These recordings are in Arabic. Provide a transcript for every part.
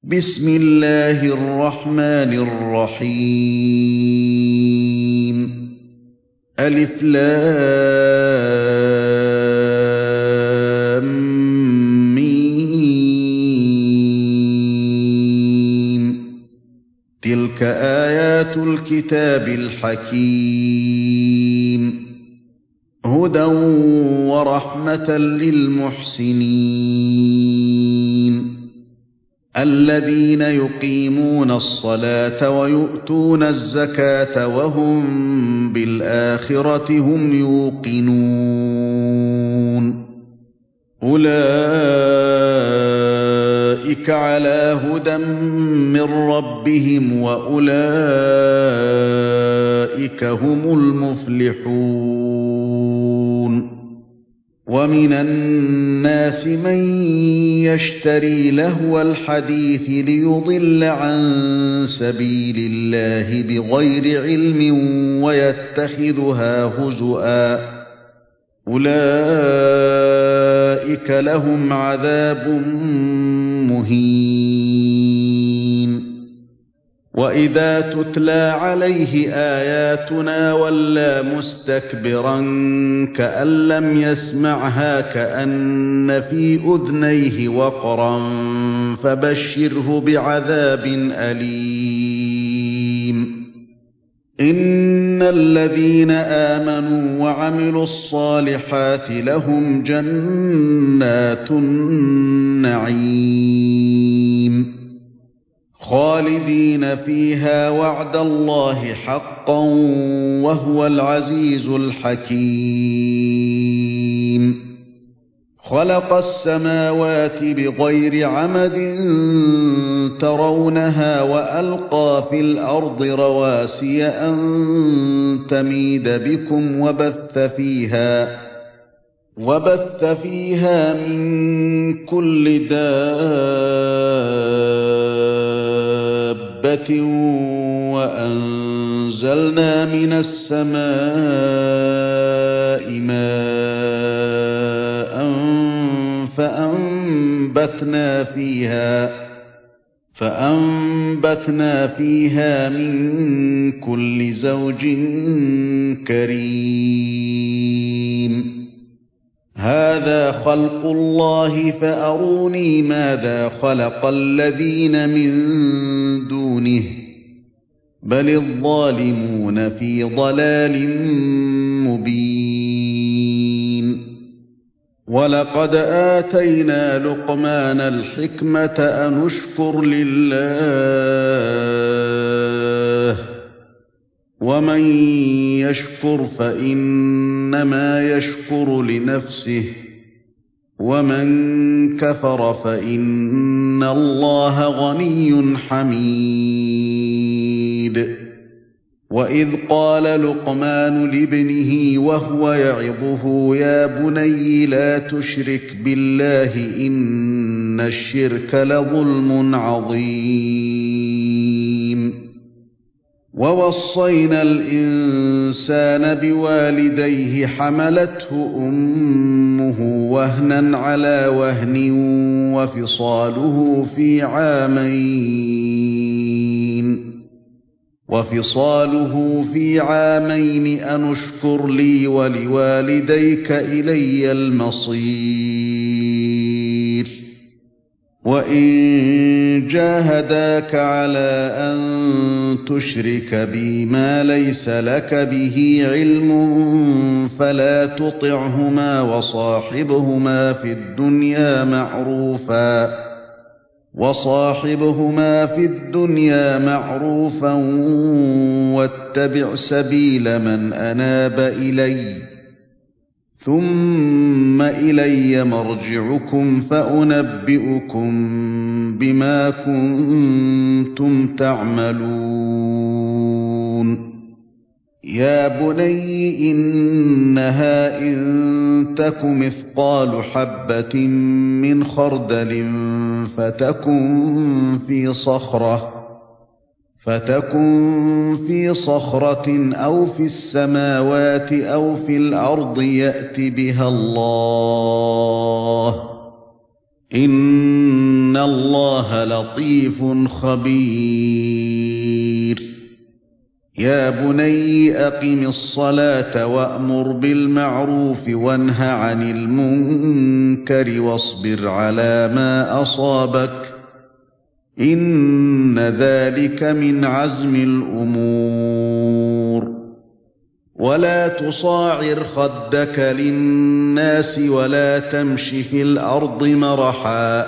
بسم الله الرحمن الرحيم ألف لام ميم تلك آيات الكتاب الحكيم هدى ورحمة للمحسنين الذين يقيمون الصلاة ويؤتون الزكاة وهم بالآخرة هم يوقنون أولئك على هدى من ربهم وأولئك هم المفلحون ومن الناس من يشتري لهو الحديث ليضل عن سبيل الله بغير علم ويتخذها هزؤا أولئك لهم عذاب مهين وإذا تتلى عليه آياتنا ولى مستكبرا كأن لم يسمعها كأن في أذنيه وقرا فبشره بعذاب أليم إن الذين آمنوا وعملوا الصالحات لهم جنات النعيم خالدين فيها وعد الله حقا وهو العزيز الحكيم خلق السماوات بغير عمد ترونها وألقى في الأرض رواسي أن تميد بكم وبث فيها من كل دابة وأنزلنا من السماء ماء فأنبتنا فيها من كل زوج كريم هذا خلق الله فأروني ماذا خلق الذين من دونه بل الظالمون في ضلال مبين ولقد آتينا لقمان الحكمة أن اشكر لله ومن يشكر فإنما يشكر لنفسه ومن كفر فإن الله غني حميد وإذ قال لقمان لابنه وهو يعظه يا بني لا تشرك بالله إن الشرك لظلم عظيم ووصينا الإنسان بوالديه حملته أمه وهنا على وهن وفصاله في عامين أن اشكر لي ولوالديك إلي المصير وإن جاهداك على أن تشرك بي ما ليس لك به علم فلا تطعهما وصاحبهما في الدنيا معروفا واتبع سبيل من أناب إلي ثم إلي مرجعكم فأنبئكم بما كنتم تعملون يا بني إنها إن تك مثقال حبة من خردل فتكن في صخرة أو في السماوات أو في الأرض يأت بها الله إن الله لطيف خبير يا بني أقم الصلاة وأمر بالمعروف وانه عن المنكر واصبر على ما أصابك إن ذلك من عزم الأمور ولا تصاعر خدك للناس ولا تمش في الأرض مرحا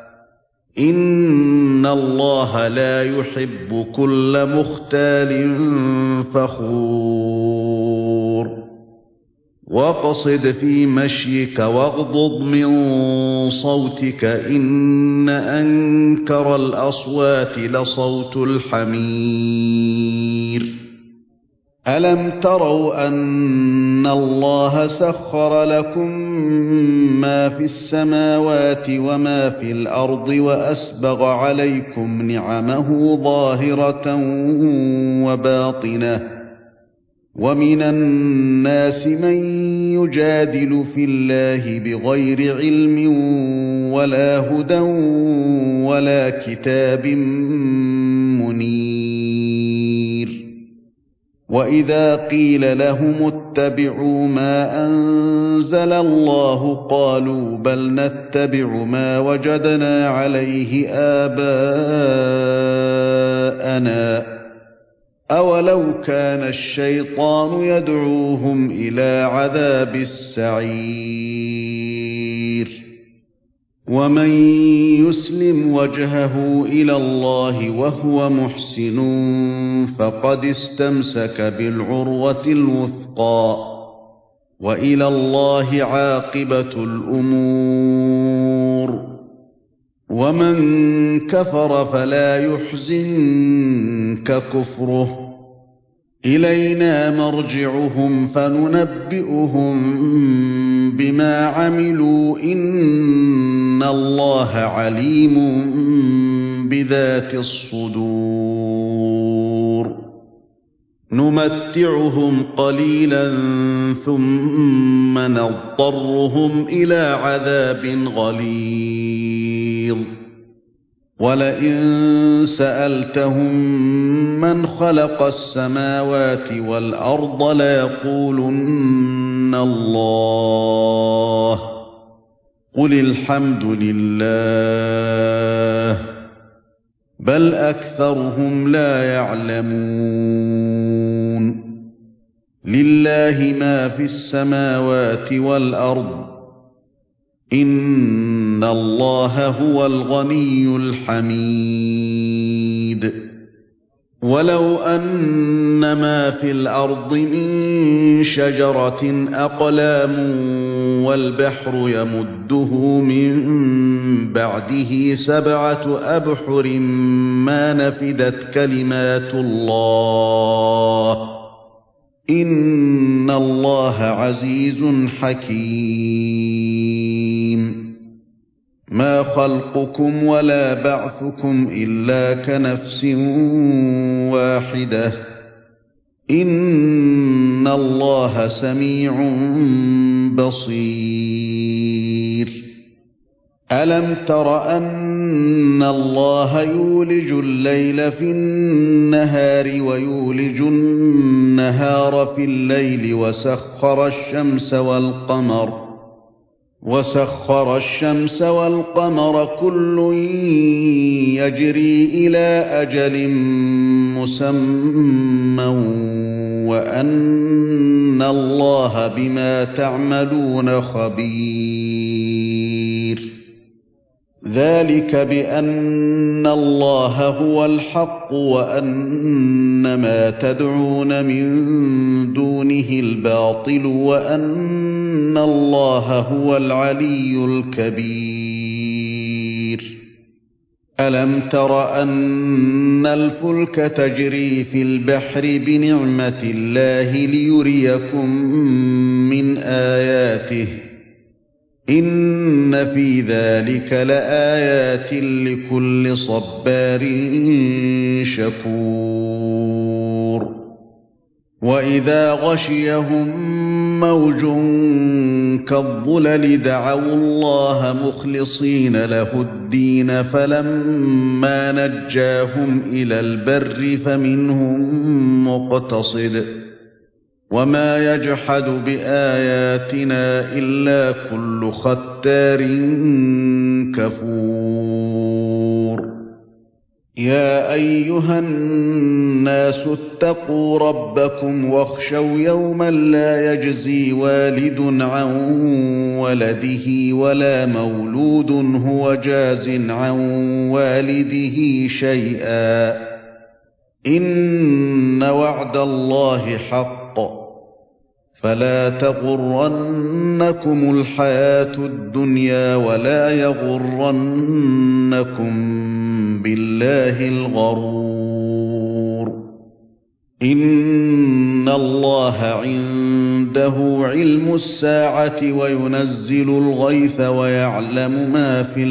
إن الله لا يحب كل مختال فخور واقصد في مشيك واغضض من صوتك إن أنكر الأصوات لصوت الحمير ألم تروا أن الله سخر لكم ما في السماوات وما في الأرض وأسبغ عليكم نعمه ظاهرة وباطنة ومن الناس من يجادل في الله بغير علم ولا هدى ولا كتاب منير وإذا قيل لهم اتبعوا ما أنزل الله قالوا بل نتبع ما وجدنا عليه آباءنا أولو كان الشيطان يدعوهم إلى عذاب السعير ومن يسلم وجهه إلى الله وهو محسن فقد استمسك بالعروة الوثقى وإلى الله عاقبة الأمور ومن كفر فلا يحزنك كفره إلينا مرجعهم فننبئهم بما عملوا إن الله عليم بذات الصدور نمتعهم قليلا ثم نضطرهم إلى عذاب غليظ ولئن سألتهم من خلق السماوات والأرض ليقولن الله قل الحمد لله بل أكثرهم لا يعلمون لله ما في السماوات والأرض إن الله هو الغني الحميد ولو أن ما في الأرض من شجرة أقلام والبحر يمده من بعده 7 أبحر ما نفدت كلمات الله إن الله عزيز حكيم ما خلقكم ولا بعثكم إلا كنفس واحدة إن الله سميع بصير ألم تر أن الله يولج الليل في النهار ويولج النهار في الليل وسخر الشمس والقمر كل يجري إلى أجل مسمى وأن الله بما تعملون خبير ذلك بأن الله هو الحق وأن ما تدعون من دونه الباطل وأن الله هو العلي الكبير ألم تر أن الفلك تجري في البحر بنعمة الله ليريكم من آياته إن في ذلك لآيات لكل صبار شكور وإذا غشيهم موج كالظلل دعوا الله مخلصين له الدين فلما نجاهم إلى البر فمنهم مقتصد وما يجحد بآياتنا إلا كل ختار كفور يا أيها الناس اتقوا ربكم واخشوا يوما لا يجزي والد عن ولده ولا مولود هو جاز عن والده شيئا إن وعد الله حق فلا تغرنكم الحياة الدنيا ولا يغرنكم بالله الغرور إن الله عنده علم الساعة وينزل الغيث ويعلم ما في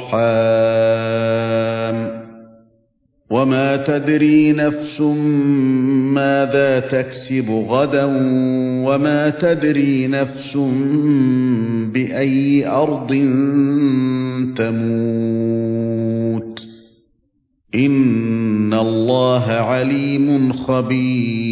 الأرحام وما تدري نفس ماذا تكسب غدا وما تدري نفس بأي أرض تموت إن الله عليم خبير